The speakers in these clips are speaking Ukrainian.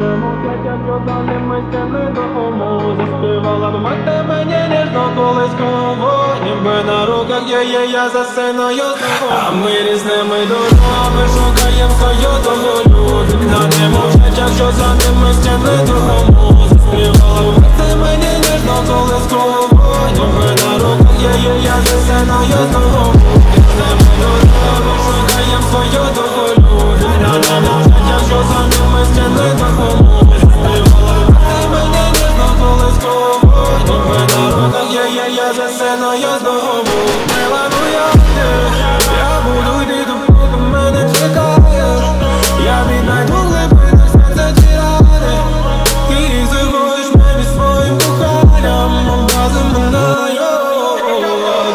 Як йодами стіни дому заспівала б мати мені ніжно колисково. Ніби на руках я засинаю знову. А ми різними дорогами шукаєм свою долю. Вікна не мовчать, якщо за ними стіни дому заспівала б мати мені ніжно колисково. Ніби на руках я засинаю знову. Різними дорогами шукаєм свою долю. Вікна не мовчать, якщо за ними стіни дому. Я засинаю знову. Мелануя ти, я буду йти, допоки мене чекаєш. Я віднайду глибинах серця ті рани. Ти заходиш мені своїм коханням, образом минаю.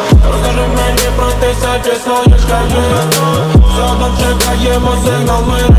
Розкажи мені про те, чесно, я шкаю. Задом чекаємо сигнал, ми